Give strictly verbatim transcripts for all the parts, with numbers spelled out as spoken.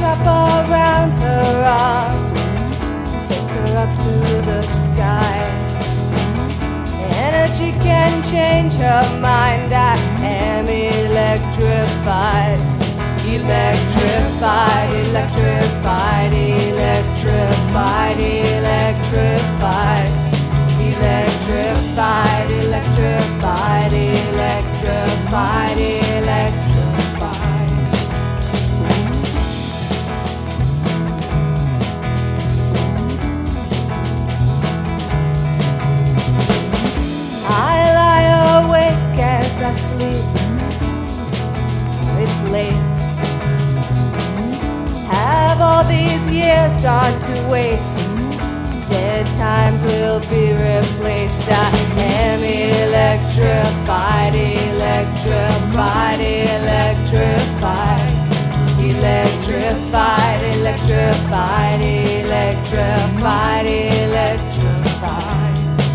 wrap around her arms, take her up to the sky. Energy can change her mind. I am electrified, electrified, electrified, electrified, electrified, electrified, electrified, electrified, electrified. I lie awake as I sleep. It's late. Have all these years gone to waste? Dead times will be replaced. I am electrified, electrified, electrified, electrified, electrified, electrified, electrified.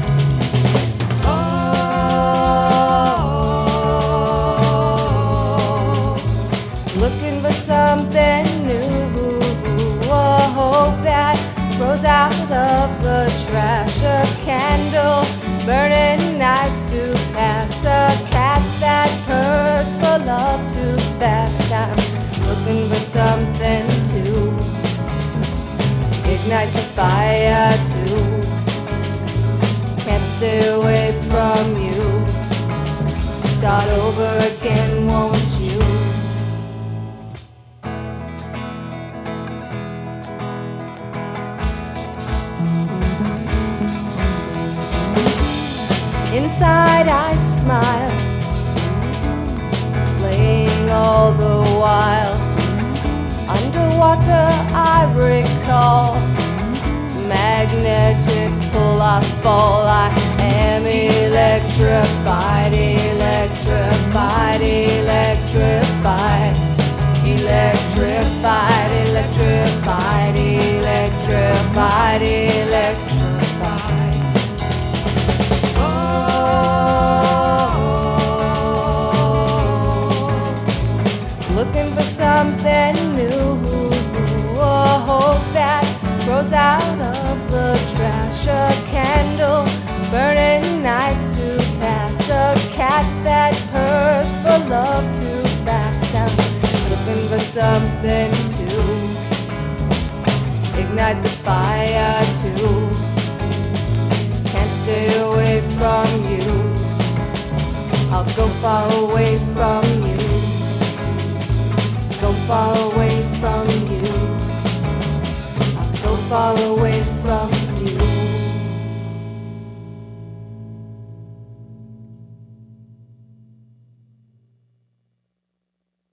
Oh, looking for something new. A hope that grows out of the trash, a candle burning nights to pass, a cat that purrs for love too fast. I'm looking for something to ignite the fire too. Can't stay away from you. Start over again, won't you? Inside I smile, playing all the while. Underwater I recall, magnetic pull I fall. I am electrified, electrified, electrified, electrified, electrified, electrified, electrified. Looking for something new, a hope that grows out of the trash, a candle burning nights to pass, a cat that purrs for love too fast. I'm looking for something to ignite the fire too. Can't stay away from you. I'll go far away from you. Go far away from you. I'll go far away from you.